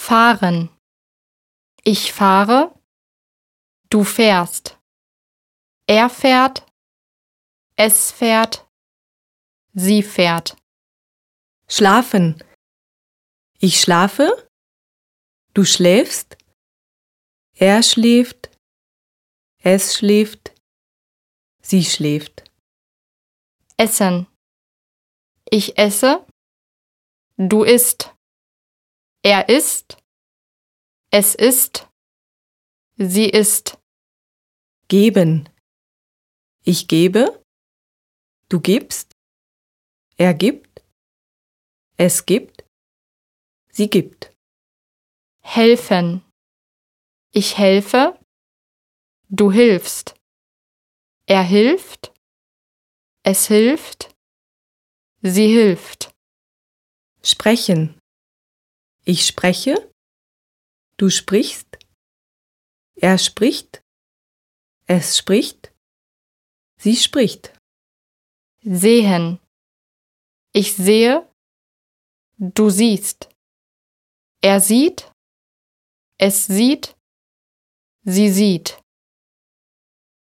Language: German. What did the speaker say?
Fahren. Ich fahre, du fährst. Er fährt, es fährt, sie fährt. Schlafen. Ich schlafe, du schläfst, er schläft, es schläft, sie schläft. Essen. Ich esse, du isst. Er isst, es isst, sie isst. Geben. Ich gebe, du gibst, er gibt, es gibt, sie gibt. Helfen. Ich helfe, du hilfst. Er hilft, es hilft, sie hilft. Sprechen. Ich spreche, du sprichst, er spricht, es spricht, sie spricht. Sehen. Ich sehe, du siehst. Er sieht, es sieht, sie sieht.